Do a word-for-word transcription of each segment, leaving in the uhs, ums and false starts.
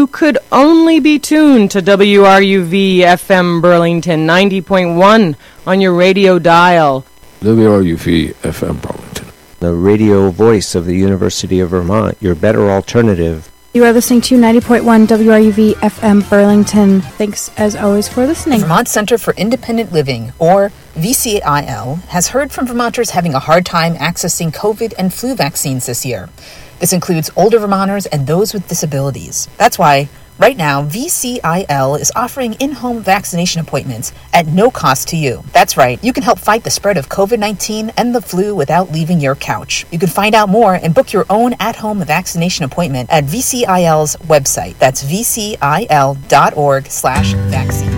you could only be tuned to W R U V F M Burlington ninety point one on your radio dial. W R U V F M Burlington, the radio voice of the University of Vermont, your better alternative. You are listening to ninety point one W R U V F M Burlington. Thanks, as always, for listening. The Vermont Center for Independent Living, or V C I L, has heard from Vermonters having a hard time accessing COVID and flu vaccines this year. This includes older Vermonters and those with disabilities. That's why, right now, V C I L is offering in-home vaccination appointments at no cost to you. That's right, you can help fight the spread of COVID nineteen and the flu without leaving your couch. You can find out more and book your own at-home vaccination appointment at V C I L's website. That's V C I L dot org slash vaccines.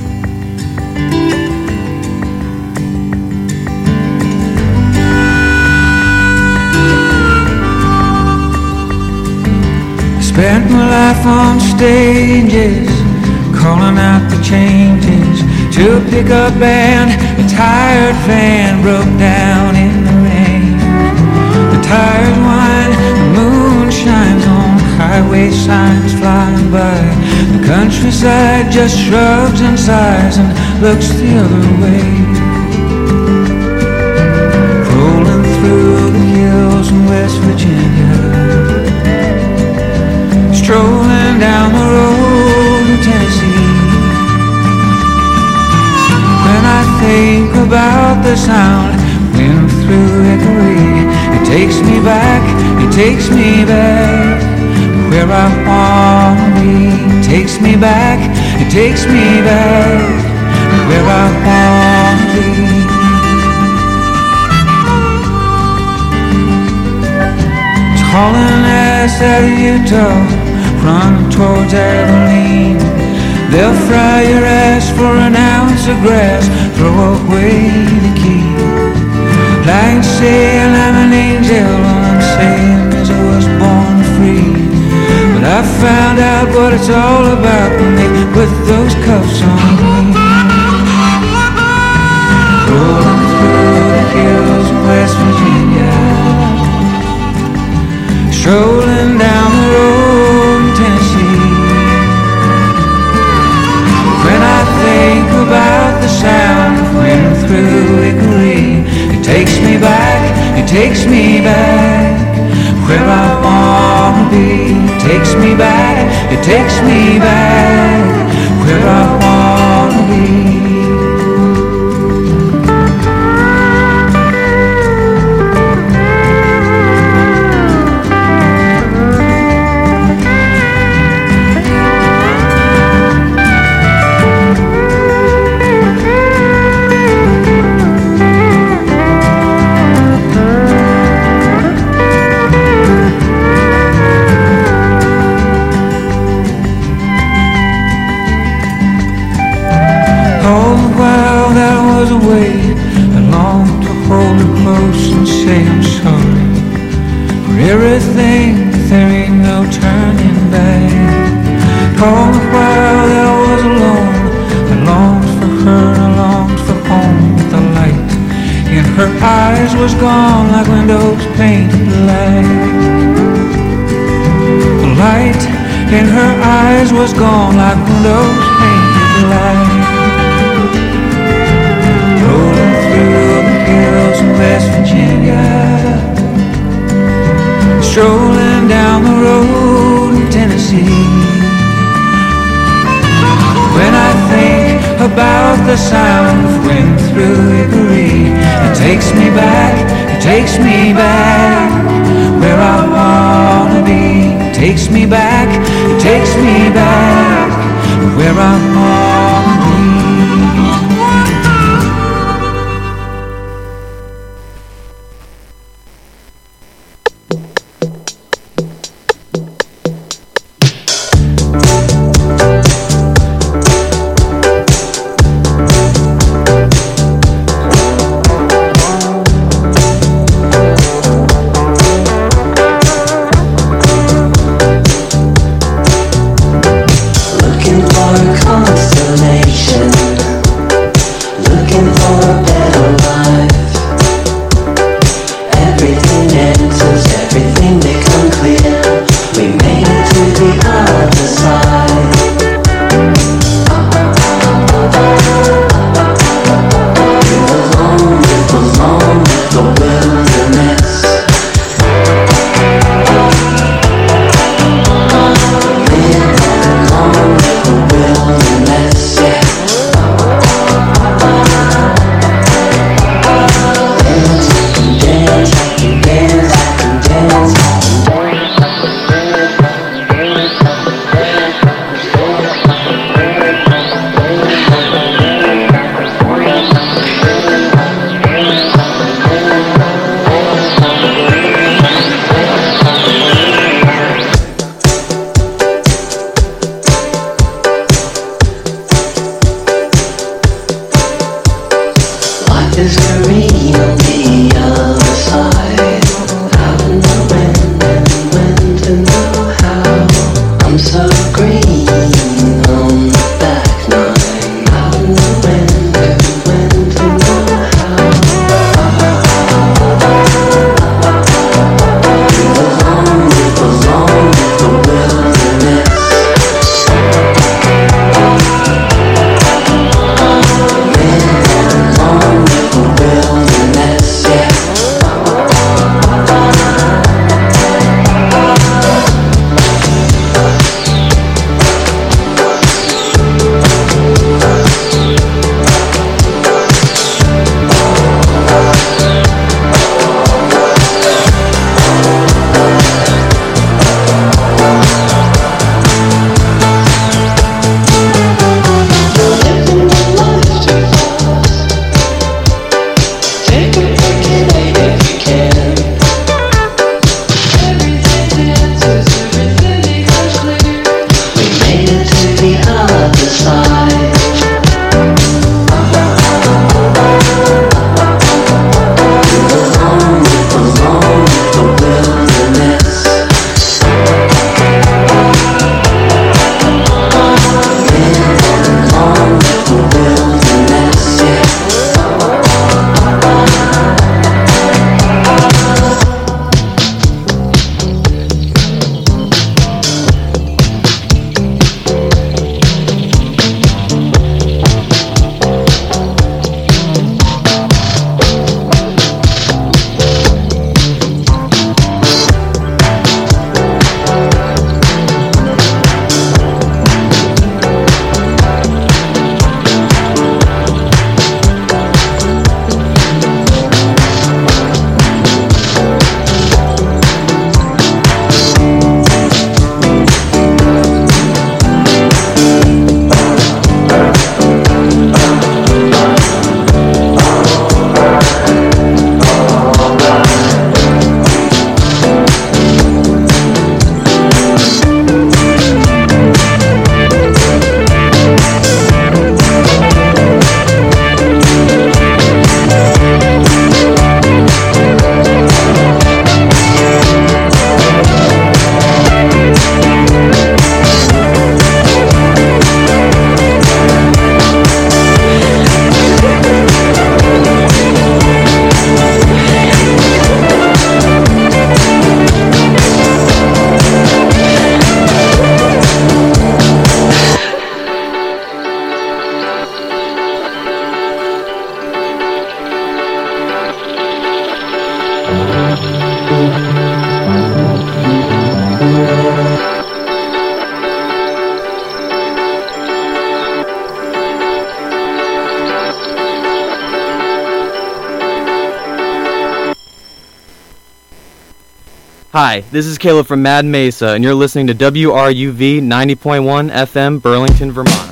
Spent my life on stages, calling out the changes. To a pickup band, a tired van broke down in the rain. The tires whine, the moon shines on highway signs flying by. The countryside just shrugs and sighs and looks the other way. Rolling through the hills in West Virginia, strolling down the road in Tennessee. When I think about the sound wind through Hickory, it takes me back, it takes me back where I wanna be. It takes me back, it takes me back where I wanna be. It's hauling ass out of Utah, run towards Abilene. They'll fry your ass for an ounce of grass, throw away the key. Like saying I'm an angel, all I'm saying is I was born free. But I found out what it's all about when they put those cuffs on me. Rolling through the hills of West Virginia, strolling down the road in Tennessee. When I think about the sound of wind through Hickory, it takes me back, it takes me back where I wanna be. It takes me back, it takes me back where I wanna be. Everything, there ain't no turning back. All the while that I was alone, I longed for her, I longed for home. But the light in her eyes was gone like windows painted black. The light in her eyes was gone like windows painted black. Rolling through the hills of West Virginia, strolling down the road in Tennessee. When I think about the sound of wind through Hickory, it takes me back, it takes me back where I wanna be. It takes me back, it takes me back where I wanna be. Looking for a constellation. Hi, this is Caleb from Mad Mesa, and you're listening to W R U V ninety point one F M, Burlington, Vermont.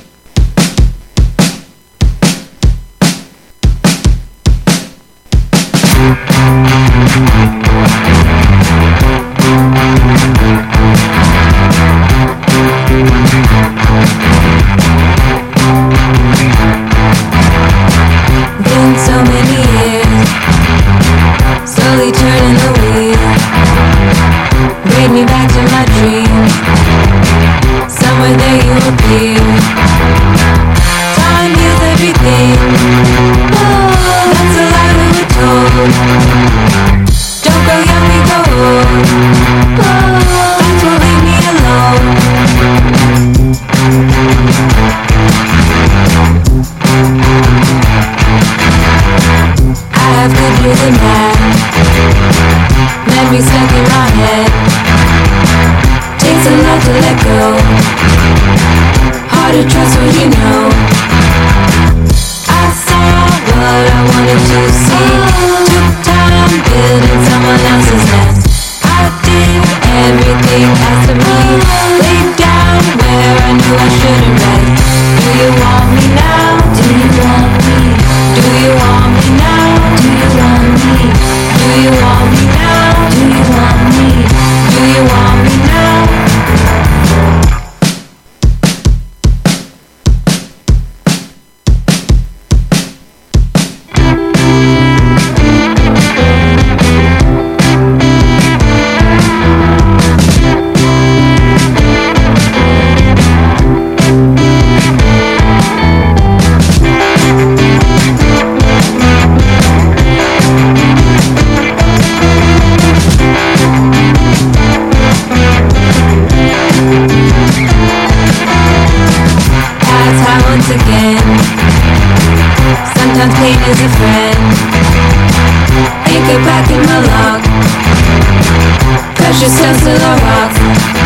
Been so many years, slowly turning the wheel. Bring me back to my dreams. Somewhere there you appear. Time heals everything. Oh, that's a lie we were told. Don't go young, we go old. Oh, that's what leave me alone. I have good news and bad. Memories stuck in my head. Takes a lot to let go. Hard to trust what you know. I saw what I wanted to see. Took time building someone else's nest. I did everything asked of me. Laid down where I knew I shouldn't rest. Do you want me now? Do you want me? Do you want me now? Do you want me? Do you want me now? Do you want me? Do you want me now? Sometimes pain is a friend. Anchor back in my log. Precious stones to the rocks.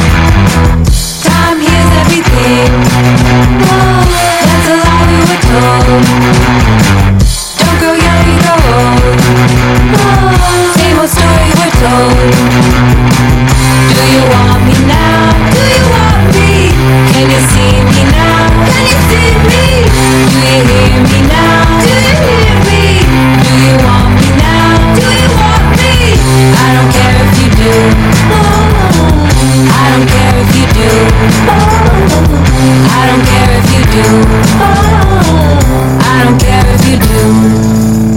Time heals everything. Whoa, that's a lie we were told. Don't go young, we go old. Whoa, same old story we're told. Do you want me now? Do you want me? Can you see me now? Can you see me? Do you hear me now? Do you hear me? Do you want me now? Do you want me? I don't care if you do. I don't care if you do. I don't care if you do. I don't care if you do.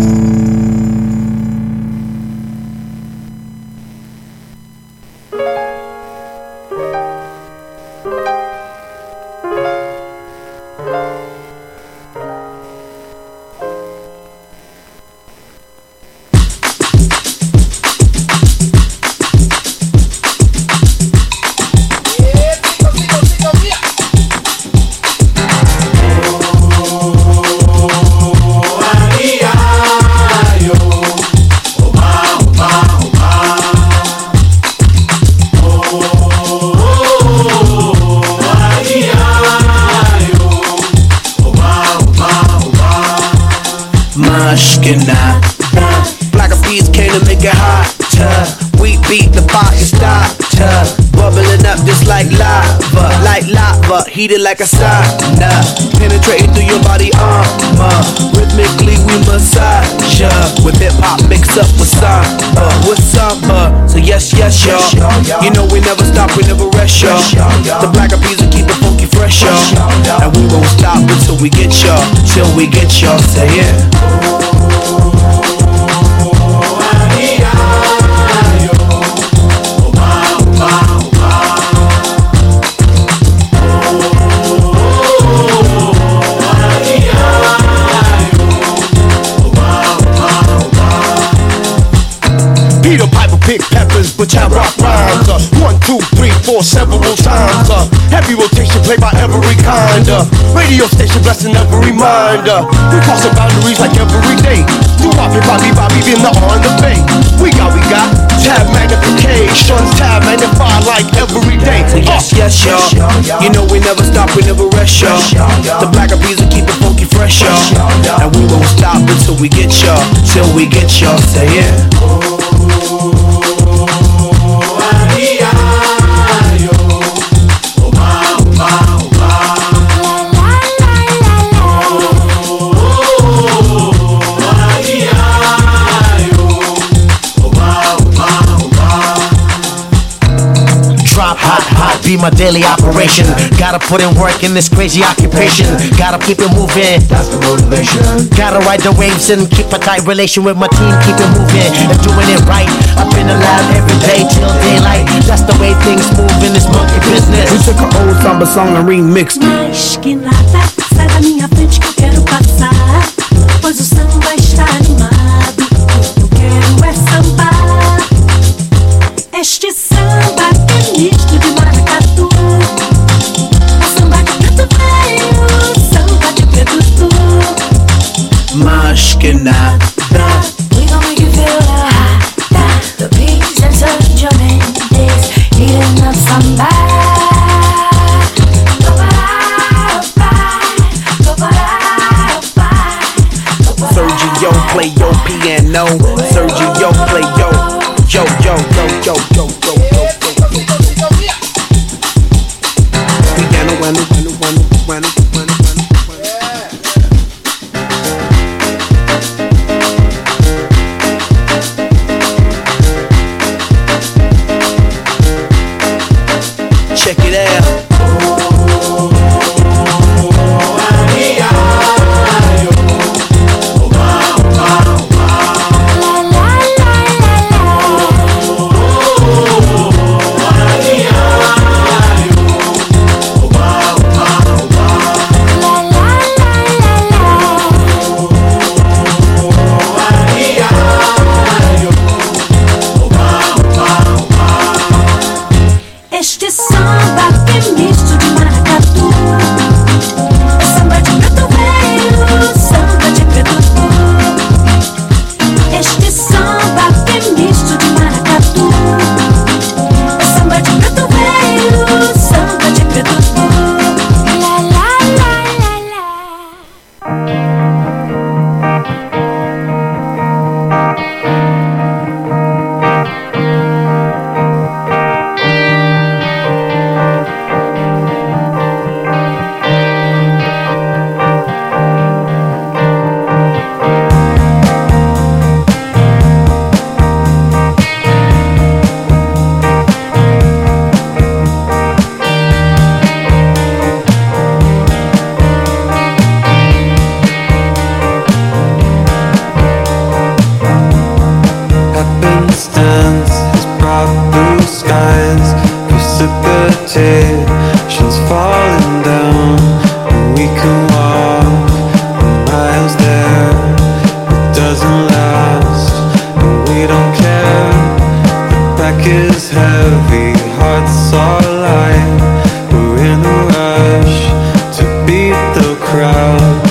Black of bees came to make it hotter. We beat the fire starter. Bubbling up just like lava. Like lava, heated like a sauna. Penetrating through your body armor. Rhythmically we massage ya. With hip hop mixed up with samba. With samba. So yes, yes, y'all. You know we never stop, we never rest, y'all. The Black of bees will keep it funky fresh, y'all. And we won't stop until we get y'all. Till we get y'all, say it. Peter Piper pick peppers, but I rock rhymes. Uh, one, two, three, four, several times. Uh, heavy rotation played by every kind. Uh, radio station blessing every mind. Uh, we crossing boundaries like every day. Do Bobby, Bobby, Bobby in the on the bay. We got, we got tab magnification, tab magnified like every day. So yes, yes, y'all. You know we never stop, we never rest, y'all. The Black of bees will keep it funky fresh, y'all. And we won't stop until we get y'all. Till we get y'all, say it. be my daily operation. Gotta put in work in this crazy occupation. Gotta keep it moving, that's the motivation. Gotta ride the waves and keep a tight relation with my team. Keep it moving and doing it right. Up in the lab every day till daylight. That's the way things move in this monkey business. We took an old samba song and remixed it. Mas que nada, sai da minha frente que eu quero passar. Pois o samba está animado. Eu quero é sambar. Este samba que é misto de maracatu. O samba de preto velho, samba de preto tu. Mas que nada. We gon' make you feel hot. The beats and such your days, eating up samba. Sergio play your piano. Sergio play yo, yo, yo, yo, yo, yo, yo, yo, yo. Piano, piano, piano, piano, piano, check it out. Este samba que é misto de maracatu. Samba de preto velho, samba de preto tu. Este samba que é misto de maracatu. Samba de preto velho, samba de preto tu. La la la la la. Happenstance has brought blue skies, precipitation's falling down, and we can walk miles there. It doesn't last, and we don't care. The back is heavy, hearts are light. We're in a rush to beat the crowd.